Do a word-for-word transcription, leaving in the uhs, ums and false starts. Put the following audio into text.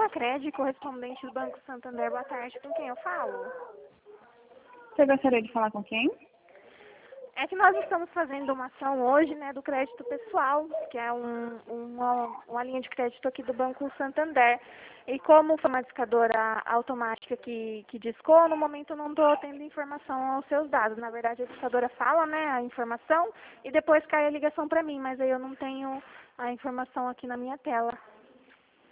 Cred, correspondente do Banco Santander. Boa tarde, com quem eu falo? Você gostaria de falar com quem? É que nós estamos fazendo uma ação hoje, né, do crédito pessoal, que é um, uma, uma linha de crédito aqui do Banco Santander. E como foi uma discadora automática que, que discou, no momento eu não estou tendo informação aos seus dados. Na verdade, a discadora fala, né, a informação e depois cai a ligação para mim, mas aí eu não tenho a informação aqui na minha tela.